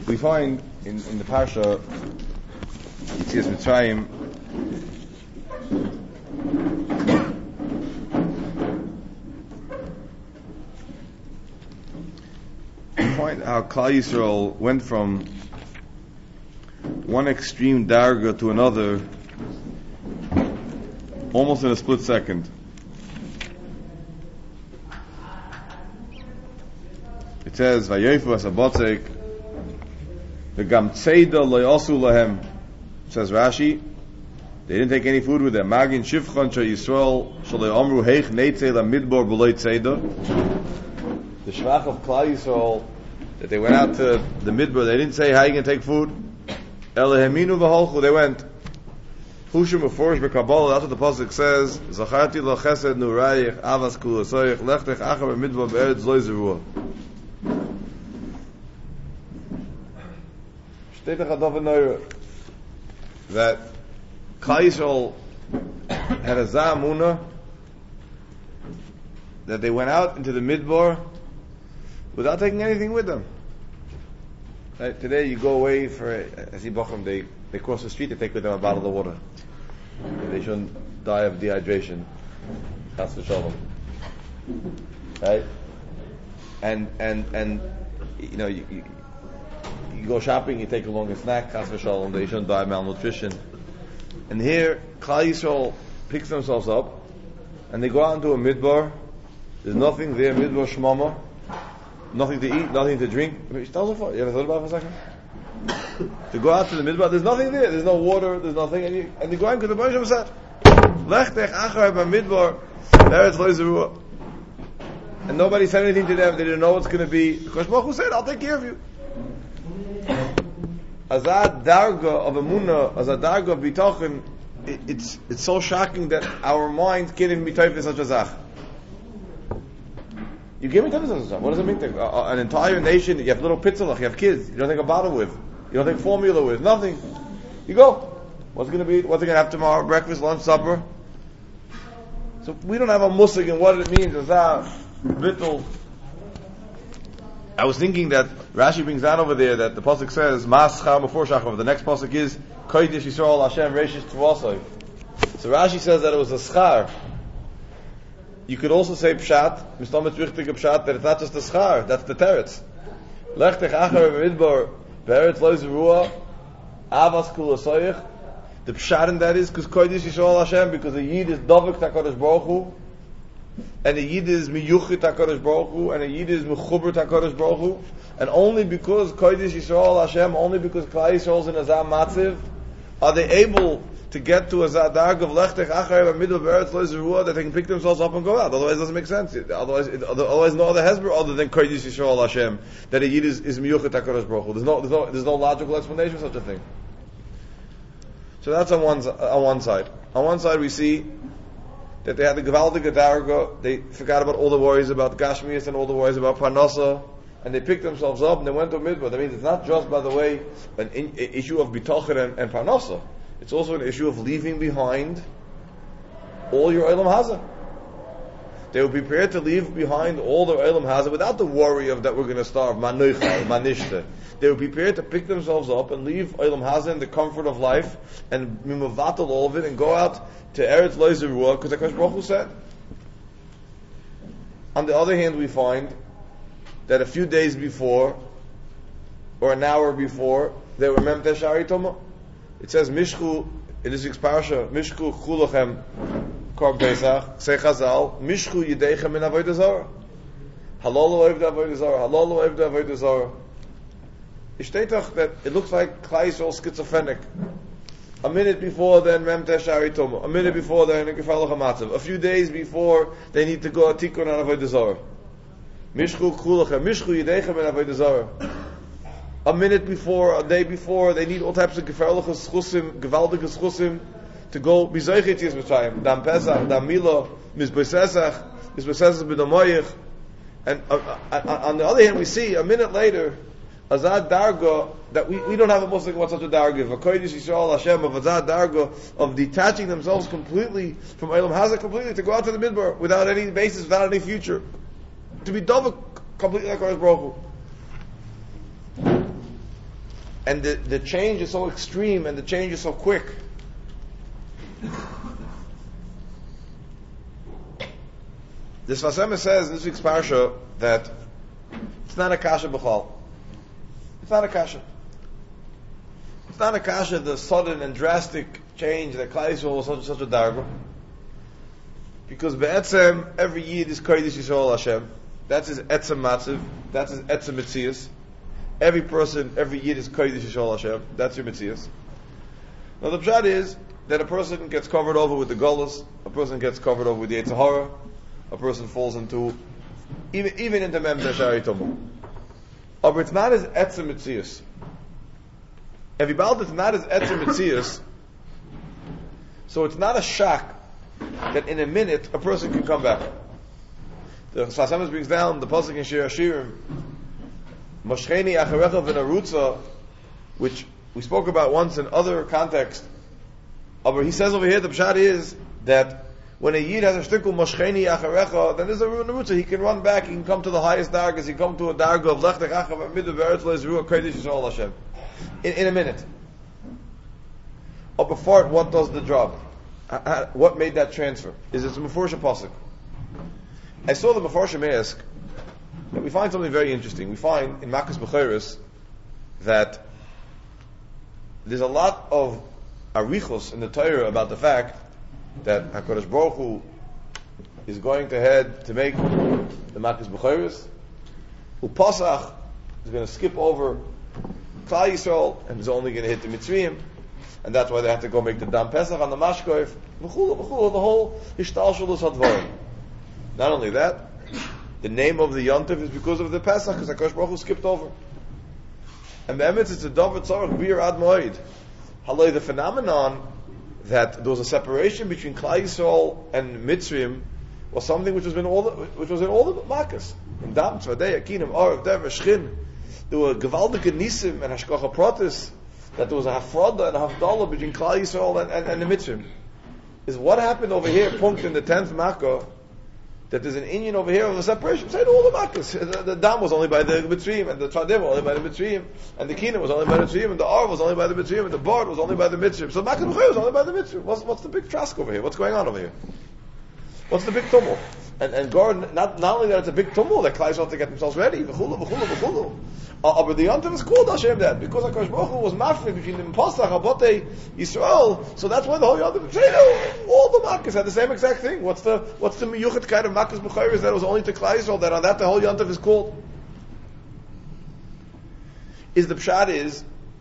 We find in the Parsha Yetzias Mitzrayim we find how Klal Yisrael went from one extreme darga to another almost in a split second. It says Vayofu Asabotzek V'gam Tzeida Lo Yasu Lahem. Says Rashi, they didn't take any food with them. Magin Shivchan Shal Yisrael Shalei Amru Heich Neitzei LaMidbar B'loi Tzeida. The Shvach of Klal Yisrael, that they went out to the Midbar, they didn't say how you can take food. Eleheminu V'holchu, they went. Hushim Meforish B'Kabbalah, that's what the Pasuk says. Zacharti Lo Chesed Nurayich Avas Kulasoyich Lechtech Acha B'Midbar B'Eretz Lo Yizruah. Steht doch Adov Neure that Klal Yisrael had a Za'amuna that they went out into the Midbar without taking anything with them. Right? Today you go away for, I see Bochum, they cross the street, they take with them a bottle of water. They shouldn't die of dehydration. That's for shalom. Right? And you know, you go shopping, you take along a snack, chas v'shalom, they shouldn't die of malnutrition. And here, Klal Yisrael picks themselves up, and they go out into a midbar. There's nothing there, midbar shmama, nothing to eat, nothing to drink. You ever thought about it for a second? To go out to the midbar, there's nothing there. There's no water, there's nothing, and they go out because the Baruch said, "Lechtech achar b'midbar, Eretz lo yizruah." And nobody said anything to them. They didn't know what's going to be. Because Baruch Hu said, "I'll take care of you." Azad darga of emunah, azad darga of bitachon, it's so shocking that our mind can't even be typed in such a zach. You can't be typed in such a zach. What does it mean? An entire nation, you have little pitzalach, you have kids, you don't take a bottle with, you don't take formula with, nothing. You go. What's going to be? What's it going to have tomorrow? Breakfast, lunch, supper. So we don't have a musig in what it means. Azad, bittul. I was thinking that Rashi brings down over there that the pasuk says Mas Char Mefur Shachar. The next pasuk is Kodesh Yisrael Hashem Reishish Tvasoi. So Rashi says that it was a schar. You could also say pshat, Mistamet Wichtige pshat, that it's not just a schar, that's the teretz. Lechtech Achar Midbar Beretz Lo Yizruah Avas Kulasoyich. The pshat in that is because Kodesh Yisrael Hashem, because the Yid is Dovek Takadosh Baruch Hu, and a Yid is miyuchit HaKadosh Baruch Hu, and a Yid is mechubert HaKadosh Baruch Hu, and only because Kodesh Yisrael Hashem, only because Klal Yisrael is in Azam Matziv, are they able to get to a Zadarg of Lechtech Achar B'Midbar B'Eretz Lo Yizruah, that they can pick themselves up and go out. Otherwise it doesn't make sense. Otherwise no other hesber other than Kodesh Yisrael Hashem, that a Yid is miyuchit HaKadosh Baruch Hu. There's no logical explanation for such a thing. So that's on one side. On one side we see that they had the Gevaldige Darga, they forgot about all the worries about Gashmias and all the worries about Parnasa, and they picked themselves up and they went to Midbar. That means it's not just, by the way, an issue of Bitochen and Parnasa. It's also an issue of leaving behind all your Olam Hazeh. They were prepared to leave behind all their Olam Hazeh without the worry of that we're going to starve, Manuchal, Manishte. They were prepared to pick themselves up and leave Olam Hazeh in the comfort of life and mimavatal all of it and go out to Eretz Lo Yizruah, because HaKadosh Baruch Hu said. On the other hand, we find that a few days before, or an hour before, they were Memtesh Shari Toma. It says, Mishchu, in this week's parasha, Mishchu Chulachem Korb Pesach, Say Chazal, Mishchu Yideichem Min Avodah Zarah. Halal Oivd Avodah Zarah, Halal Oivd Avodah Zarah. It steht doch that it looks like Klal Yisrael schizophrenic. A minute before then, Memtesh Shari Toma. A minute before then, Gefalach HaMatzav. A few days before, they need to go a Tikkun on Avodah Zarah. Mishchu Chulachem, Mishchu Yideichem Min Avodah Zarah. A minute before, a day before, they need all types of gefährliches Schusim, gewaltige Schusim, to go Bizoichet Yis Mitzrayim, Dam Pesach, Dam Mila, Mizbosesach, B'Damoyich. And on the other hand, we see, a minute later, Azad Darga, that we don't have a Muslim what's such a Darga, of a Kodesh Yisrael Hashem, of Azad Darga, of detaching themselves completely from Olam Hazeh, completely, to go out to the Midbar, without any basis, without any future. To be Dovah completely like Kodesh Baruch Hu. And the change is so extreme and the change is so quick. The Sfas Emes says in this week's parsha that it's not a kasha b'chal. It's not a kasha. It's not a kasha, the sudden and drastic change that Klal Yisrael was such a darga. Because be'etzem, every yid is kodesh Yisrael Hashem. That's his etzem matziv. That's his etzem mitzias. Every person, every yid is kodesh Yisrael Hashem. That's your mitzias. Now the pshat is that a person gets covered over with the gullus, a person gets covered over with the Yetzer Hara, a person falls into, even into Mem Shari Tomo. But it's not his etzem mitzias. If he bald, it's not his etzem mitzias, so it's not a shock that in a minute a person can come back. The Sfas Emes brings down the pasuk in Shir Hashirim, Moshcheni acharecha v'narutza, which we spoke about once in other context. But he says over here, the pshat is that when a yid has a shtickle Moshcheni acharecha, then there's a narutza. He can run back. He can come to the highest dargas. He can come to a darga of Lech Techacha v'Midu v'Eretz Le'Zruah Kodesh Yisrael Hashem in a minute. Or before it, what does the job? What made that transfer? Is it a Meforsha pasuk? I saw the Meforshim ask that we find something very interesting. We find in Makkos Bechoros that there's a lot of arichos in the Torah about the fact that HaKadosh Baruch Hu is going to head to make the Makkos Bechoros. Upasach is going to skip over Klal Yisrael and is only going to hit the Mitzrayim, and that's why they have to go make the Dam Pesach on the Mashkoif. The whole Hishtalshalus Hadvarim. Not only that, the name of the Yontif is because of the Pesach, because HaKadosh Baruch Hu skipped over. And the Emetz, it's a Davar Tzarech Bir Ad Moed. Halay, the phenomenon that there was a separation between Klal Yisrael and Mitzrayim was something which was in all the Makkos. In Dam, Tzvadei, Akinim, Arav, Dever, Shchin. There were Gewaldike Nisim and Hashkacha Pratis, that there was a Hafrada and a Havdalah between Klal Yisrael and the Mitzrayim. Is what happened over here, punkt in the 10th Makkah, that there's an Indian over here of a separation. Say all the Makkos. The Dam was only by the Mitzrayim, and the Tradim was only by the Mitzrayim, and the Kinam was only by the Mitzrayim, and the Ar was only by the Mitzrayim, and the Bard was only by the Mitzrayim. So Makkah B'chai was only by the Mitzrayim. What's the big trask over here? What's going on over here? What's the big tumult? And God, not only that it's a big tumult, that Klal Yisrael to get themselves ready. V'chulu. But the Yontif is called Hashem that because HaKadosh Baruch Hu was mafri between the Pasach, Habotei, Yisrael. So that's why the whole Yontif, all the Makkos had the same exact thing. What's the miyuchet kind of Makkos B'chayris that was only to Klal Yisrael, that on that the whole Yontif is called? Is the pshat is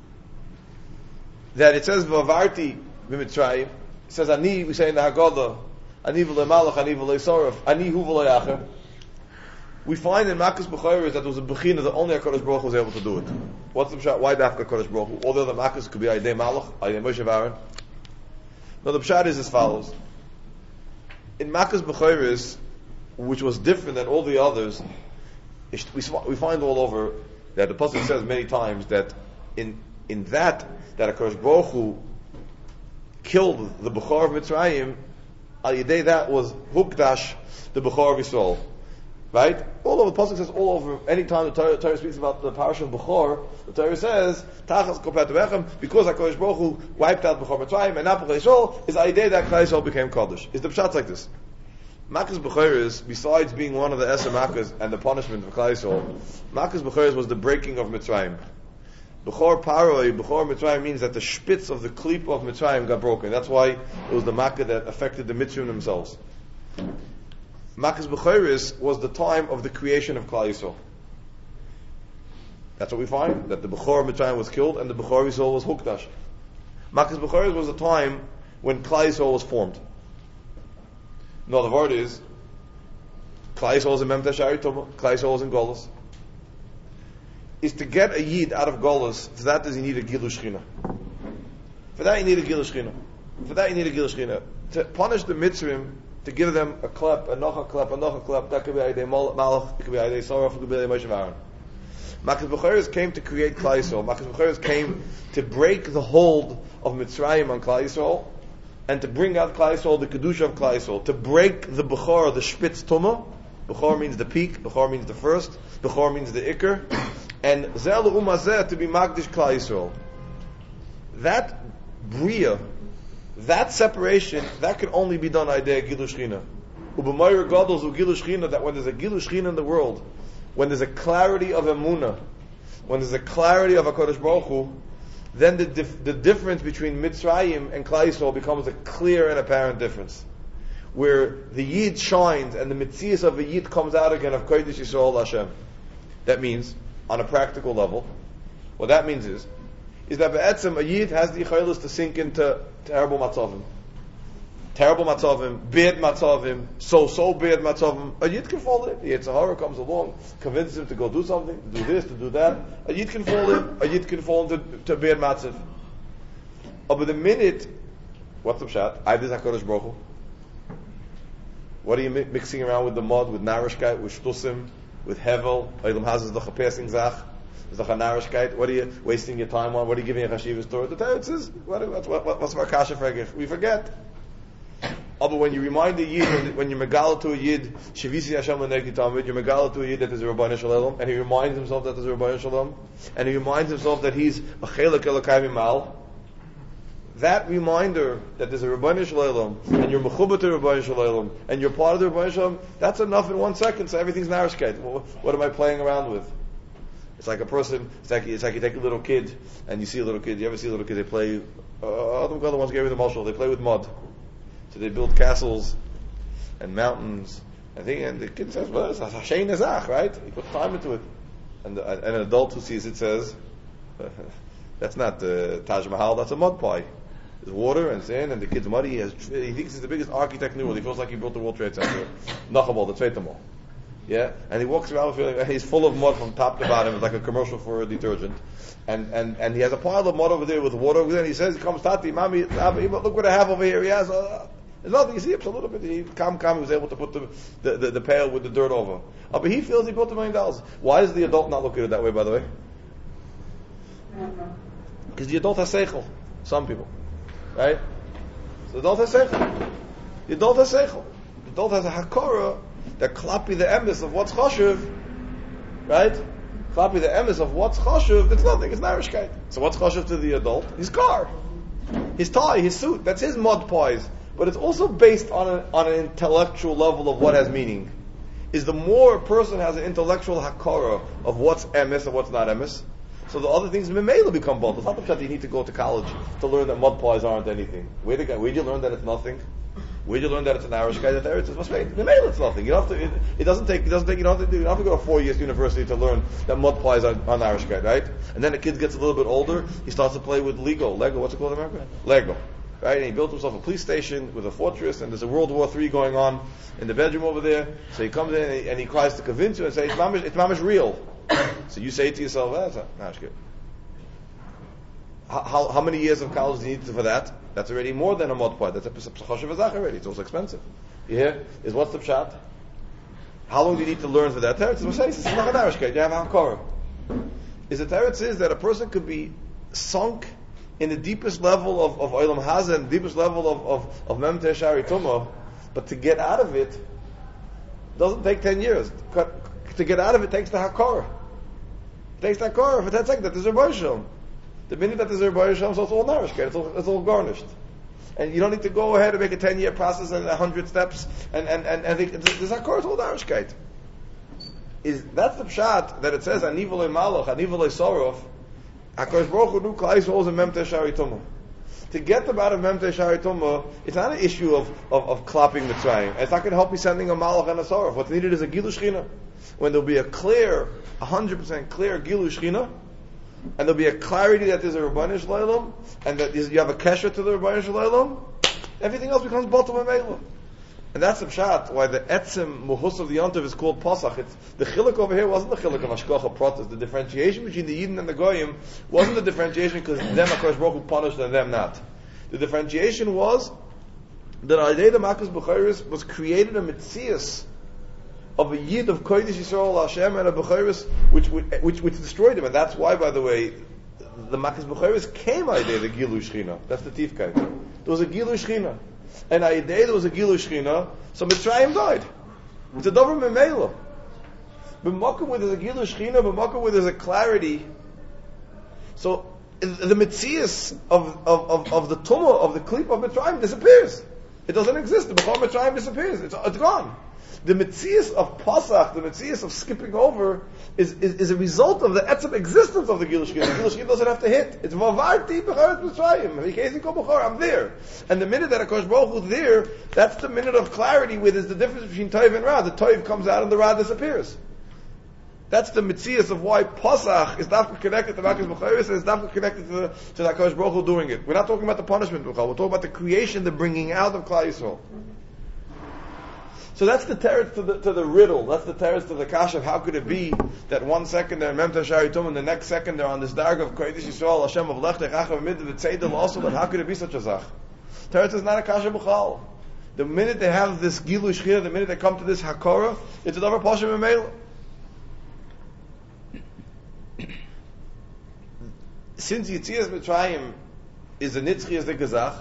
that it says V'avarti b'Mitzrayim. It says Ani, we say in the Haggadah, Ani v'lo malach, Ani v'lo sorov, Ani hu v'lo yacher. We find in Makkos B'chayris that there was a bechina that only HaKadosh Baruch Hu was able to do it. What's the pshat? Why dafka HaKadosh Baruch Hu? All the other Makkos could be Aydei Malach, Aydei Moshe Aaron. No, the pshat is as follows. In Makkos B'chayris, which was different than all the others, we find all over that the pasuk says many times that in that HaKadosh Baruch Hu killed the Bechor of Mitzrayim, Aydei that was Hukdash, the Bechor of Yisrael. Right? All over the pasuk says all over. Anytime the Torah speaks about the parasha of Bechor, the Torah says Tachas Kopet Vechem, because HaKadosh Baruch Hu wiped out Bechor Mitzrayim and not Bechor Yisrael, is the idea that Klal Yisrael became Kodesh. Is the pshat like this? Makkos B'chayris, besides being one of the Eser Makkos and the punishment for Klal Yisrael, Makkos B'chayris was the breaking of Mitzrayim. Bechor Paroi, Bechor Mitzrayim means that the spitz of the klip of Mitzrayim got broken. That's why it was the Makkah that affected the Mitzrayim themselves. Makkos B'chayris was the time of the creation of Klal Yisrael. That's what we find, that the Bechor of Mitzrayim was killed and the Bechor of Yisrael was Hukdash. Makkos B'chayris was the time when Klal Yisrael was formed. In other words, is Klal Yisrael is in Mem Teshari Tumah, Klal Yisrael is in Golus. Is to get a Yid out of Golus, for that does he need a Gilu Shechina. For that you need a Gilu Shechina. To punish the Mitzrayim, to give them a klep, a klep, that could be Aydei Malach, it could be Aydei Soraf, it could be Aydei Moshe Aaron. Makkos B'chayris came to create Klal Yisrael. Makkos B'chayris came to break the hold of Mitzrayim on Klal Yisrael, and to bring out Klal Yisrael, the Kedusha of Klal Yisrael, to break the Bechor, the Spitz Tumah. Bechor means the peak, Bechor means the first, Bechor means the Iker, and Zel Umazeh to be Magdish Klal Yisrael. That Bria, that separation, that can only be done Aidei Gilu Shechina. U'b'mayir Gadol Zu Gilu Shechina, that when there's a Gilu Shechina in the world, when there's a clarity of Emunah, when there's a clarity of HaKadosh Baruch Hu, then the difference between Mitzrayim and Klal Yisrael becomes a clear and apparent difference. Where the Yid shines and the Mitzias of the Yid comes out again of Kodesh Yisrael Hashem. That means, on a practical level, what that means is that Be'etzim, a Yid has the Yichaylis to sink into terrible matzavim. Terrible matzavim, bad matzavim, so bad matzavim. A Yid can fall in. The Yitzhahara comes along, convinces him to go do something, to do this, to do that. A Yid can fall in. A Yid can fall into bad matzav. But the minute, what's the pshat? I did HaKadosh Baruch Hu. What are you mixing around with the mud, with narishkeit, with shtusim, with hevel? Olam Haz is the chapesing zach, is the narishkeit. What are you wasting your time on? What are you giving a chashivas to? The Torah says, what's our kasha fregich? We forget. But when you remind the Yid, when you megala to a Yid, Shavisi Hashem L'neki Tamid, you megala to a Yid that there's a Rabbeinu Shalom, and he reminds himself that there's a Rabbeinu Shalom, and he reminds himself that he's a Chelek Elokai Mimal. That reminder that there's a Rabbeinu Shalom, and you're mechubat to Rabbeinu Shalom, and you're part of the Rabbeinu Shalom, that's enough in 1 second, so everything's narishkeit. What am I playing around with? It's like a person, it's like you take a little kid, and you see a little kid, you ever see a little kid, they play, other ones gave me the marshal, they play with mud. So they build castles and mountains, and the kid says, well, it's Hashem Nezach, right? He put time into it. And an adult who sees it says, that's not Taj Mahal, that's a mud pie. There's water and sand, and the kid's muddy. He thinks he's the biggest architect in the world. He feels like he built the World Trade Center. Nachabal, the Tzveitam Mall. Yeah? And he walks around feeling he's full of mud from top to bottom. It's like a commercial for a detergent. And he has a pile of mud over there with water over there, and he says, he comes, Tati, Mami, look what I have over here. He has there's nothing. You see, it's a little bit. He was able to put the pail with the dirt over. But he feels he built $1 million. Why does the adult not look at it that way, by the way? Because the adult has seichel. Some people. Right? So the adult has seichel. The adult has seichel. The adult has a hakara that klapi the emes of what's choshev. Right? Klapi the emes of what's choshev. It's nothing. It's narishkeit. So what's choshev to the adult? His car. His tie, his suit. That's his mud pies. But it's also based on an intellectual level of what has meaning. Is the more a person has an intellectual hakara of what's emes and what's not emes, so the other things memela become both. It's not the fact that you need to go to college to learn that mud pies aren't anything. Where'd you learn that it's nothing? Where'd you learn that it's an Irish guy? That there it's memela it's nothing. You don't have to. It doesn't take. You don't have to go to 4 years university to learn that mud pies are an Irish guy, right? And then the kid gets a little bit older. He starts to play with Lego. What's it called in America? Lego. Right, and he built himself a police station with a fortress, and there's a World War III going on in the bedroom over there. So he comes in and he tries to convince you and say, it's mamish real. So you say to yourself, that's good. How many years of college do you need for that? That's already more than a mud pie. That's a choshev azach already. It's also expensive. You hear? What's the pshat? How long do you need to learn for that? Teretz is saying, it's not an Irish guy. You have a hakara. The teretz is that a person could be sunk in the deepest level of Olam Hazeh, and the deepest level of Memtei Shari Tumah, but to get out of it doesn't take 10 years. To get out of it takes the Hakara. It takes the Hakara for 10 seconds. That is a Rebbeinu Shalom. The minute that is a Rebbeinu Shalom, so it's all nourished, it's all garnished. And you don't need to go ahead and make a 10-year process and 100 steps, and there's Hakara, it's all nourished. That's the pshat that it says, Ani v'loi malach, Ani v'loi sorof. HaKadosh Baruch Hu knew Klal Yisrael is a Memtei Shari Tumah. To get them out of Memtei Shari Tumah, it's not an issue of clapping Mitzrayim. It's not going to help you sending a Malach and a Sorov. What's needed is a Gilu Shechina. When there'll be a clear, 100% clear Gilu Shechina, and there'll be a clarity that there's a Rabbeinu Shalom, and that you have a kesher to the Rabbeinu Shalom, everything else becomes Batum and Meilah. And that's the pshat, why the etzim muhus of the yontiv is called Pasach. The chiluk over here wasn't the chiluk of Hashgacha Pratis. The differentiation between the Yidden and the Goyim wasn't the differentiation because them HaKadosh Baruch Hu punished and them not. The differentiation was that Aidei the Makas B'chayris was created a mitzias of a Yid of Kodesh Yisrael Hashem and a B'chayris which destroyed him. And that's why, by the way, the Makas B'chayris came Aidei the Gilu Shechina. That's the Tifkai. There was a Gilu Shechina. And Aidei there was a Gilu Shechina, so Mitzrayim died. It's a Dover Memela. B'makom where there's a Gilu Shechina, b'makom where there's a clarity. So the Metzias of the Tumah, of the Klip of Mitzrayim disappears. It doesn't exist. The Bechor Mitzrayim disappears. It's gone. The Metzias of Pasach, the Metzias of skipping over, is a result of the etzem existence of the Gilu Shechina. The Gilu Shechina doesn't have to hit. It's Vavarti B'charet Mitzrayim. I'm there. And the minute that HaKadosh Baruch Hu is there, that's the minute of clarity where there's the difference between Toiv and Ra. The Toiv comes out and the Ra disappears. That's the Metzias of why Pasach is not connected to Makas B'charis and it's not connected to the HaKadosh Baruch Hu doing it. We're not talking about the punishment, we're talking about the creation, the bringing out of Klal Yisrael. So that's the teretz to the riddle. That's the teretz to the kasha of how could it be that 1 second they're in Mem Tashari Tum and the next second they're on this darg of Kodesh Yisrael, Hashem of Lech Techachav Mid V'Tzeidel also, but how could it be such a zach? Teretz is not a kasha b'chal. The minute they have this Gilu Shechina, the minute they come to this Hakora, it's a davar pasha b'meila. Since Yitzias Mitzrayim is a nitzchi as the gazach,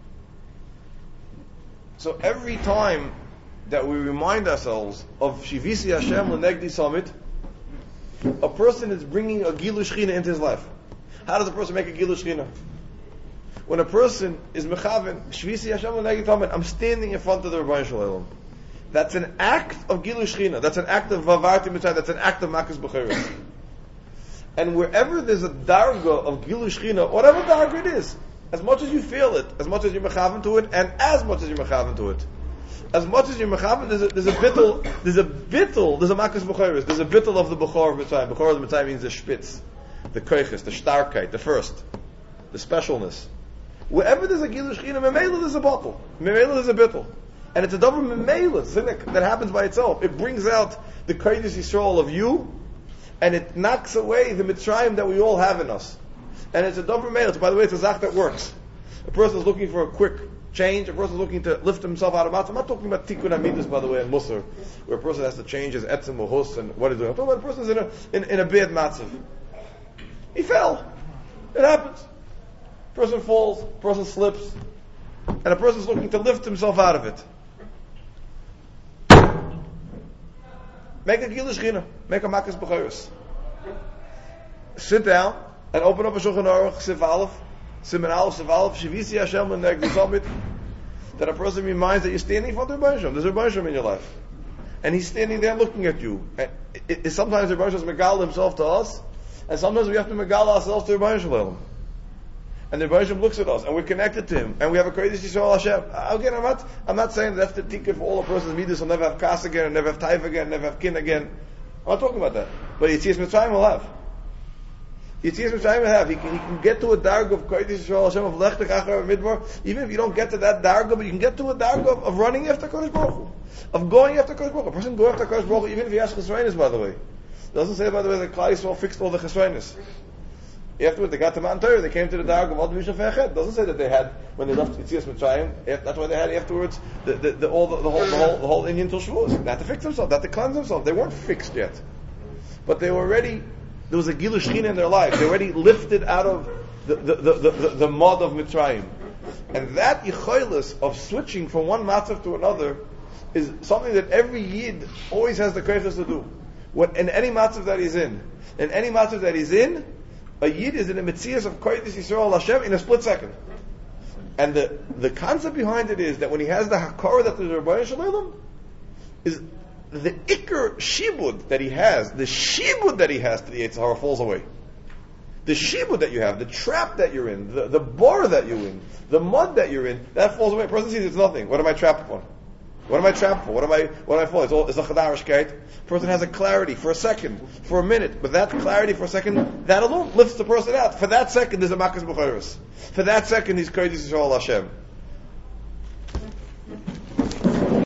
so every time that we remind ourselves of Shivisi Hashem L'Negdi Summit, a person is bringing a Gilu Shechina into his life. How does a person make a Gilu Shechina? When a person is mechaven Shivisi Hashem L'Negdi Summit, I'm standing in front of the Rebbeinu Shalom. That's an act of Gilu Shechina. That's an act of Vavarti Mitzrayim. That's an act of Makas B'charis. And wherever there's a darga of Gilu Shechina, whatever darga it is, as much as you feel it, as much as you're mechaven to it, and as much as you're mechaven to it, as much as you're mechaven, there's a makas b'choros, there's a bittul of the b'chor of Mitzrayim. B'chor of the Mitzrayim means the spitz, the koiches, the starkheit, the first, the specialness. Wherever there's a Gilu Shechina, memela there's a bottle, memela there's a bittul. And it's a double memela, cynic, that happens by itself. It brings out the kodesh Yisrael of you, and it knocks away the Mitzrayim that we all have in us. And it's a double memela. By the way, it's a zach that works. A person is looking for a quick change, a person is looking to lift himself out of matzah. I'm not talking about tikkun amidus, by the way, and musar, where a person has to change his etzem or hus and what he's doing. I'm talking about a person's in a bad matzah. He fell. It happens. A person falls, a person slips, and a person is looking to lift himself out of it. Make a Gilu Shechina, make a Makas B'charis. Sit down and open up a Shulchan Aruch, Sif Aleph, Siman Aleph, Sif Aleph, Shivisi Hashem L'Negdi Summit, that a person reminds that you're standing in front of Rebbeinu Shalom. There's a Rebbeinu Shalom in your life. And he's standing there looking at you. And sometimes the Rebbeinu Shalom is megal himself to us, and sometimes we have to megal ourselves to Rebbeinu Shalom. And the Rebbeinu Shalom looks at us, and we're connected to him, and we have a Kodesh Yisrael Hashem. Again, I'm not saying that's the ticket for all a person's midas will never have kas again, and never have taif again, never have kin again. I'm not talking about that. But Yitzias Mitzrayim will have. Yitzias Mitzrayim will have. He can get to a darg of Kodesh Yisrael Hashem, of Lech Techachar Midbar, even if you don't get to that darg, but you can get to a darg of running after Kodesh Baruch Hu, of going after Kodesh Baruch Hu. A person going after Kodesh Baruch Hu, even if he has chesroinus, by the way. It doesn't say, by the way, that Klal Yisrael fixed all the chesroinus. Afterwards, they got to Mount Torah, they came to the darg of Ad Mishnah Fechet. It doesn't say that they had, when they left Yitzias Mitzrayim, that's why they had afterwards the whole Indian till Shavuos. They had to fix themselves, they had to cleanse themselves. They weren't fixed yet. But they were already, there was a Gilu Shechina in their life. They were already lifted out of the mud of Mitzrayim. And that yichoilus of switching from one matzav to another is something that every Yid always has the koiches to do. In any matzav that he's in. In any matzav that he's in, a Yid is in a Metzias of Kodesh Yisrael Hashem in a split second. And the concept behind it is that when he has the Hakara that the Rebbeinu Shalom is the Iker Shibud that he has, the Shibud that he has to the Yetzer Hara falls away. The Shibud that you have, the trap that you're in, the bar that you're in, the mud that you're in, that falls away. A person sees it's nothing. What am I trapped for? What am I trapped for? What am I for? It's a chadarish. Person has a clarity for a second, for a minute, but that clarity for a second, that alone lifts the person out. For that second, there's a makas b'charis. For that second, he's Kodesh Yisrael Hashem.